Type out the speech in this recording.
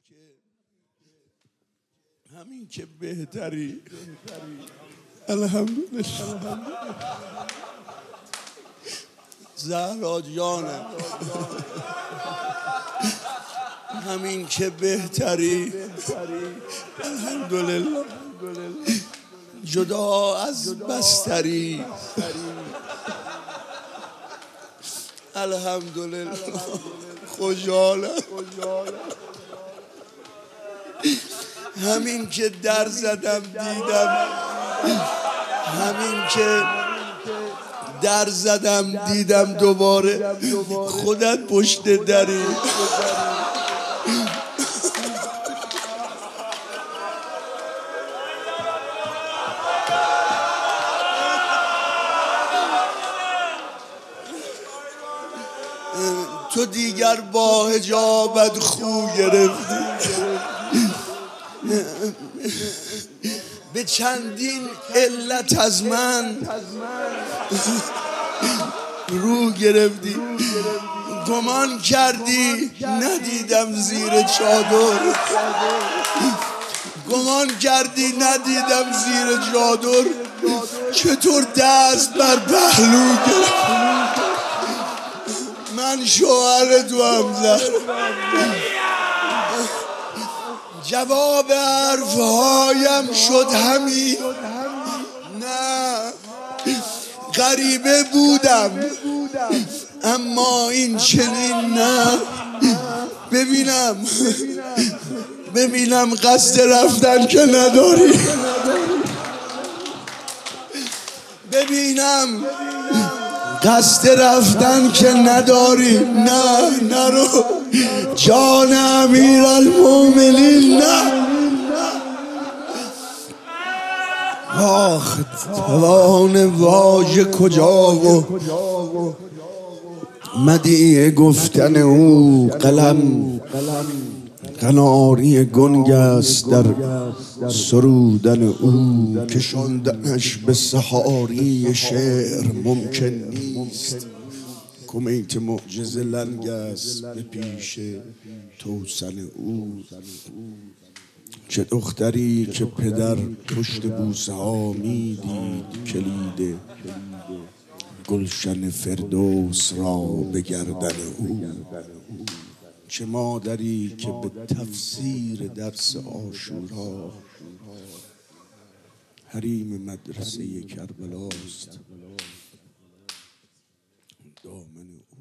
همین که بهتری. الحمدلله. زهرا جانم همین که بهتری. الحمدلله. جدا از بستری. الحمدلله. خوشحالم. همین که در زدم دیدم، همین که در زدم دیدم دوباره خودت پشت دری. تو دیگر با حجابت خو گرفتی، به چندین علت از من رو گرفتی. گمان کردی ندیدم زیر چادر، گمان کردی ندیدم زیر چادر. چطور دست بر پهلو گرفت؟ من شوهر تو هم زد. جواب حرفهایم شد همین، نه غریبه بودم اما این چنین نه. ببینم قصد رفتن که نداری، ببینم قصد رفتن که نداری. نه نرو جان امیرالمومنین، نه. آخ توان واژه کجا و مدیح گفتن او. قلم قناری گنگ است در سرودن او. کشاندنش به سحاری شعر ممکن نیست. کمیت معجزه لنگ است به پیش توسن او. چه دختری که پدر پشت بوسه ها می دید کلید گلشن فردوس را به گردن او. چه مادری که به تفسیر درس عاشورا حریم مدرسه کربلاست دامن او.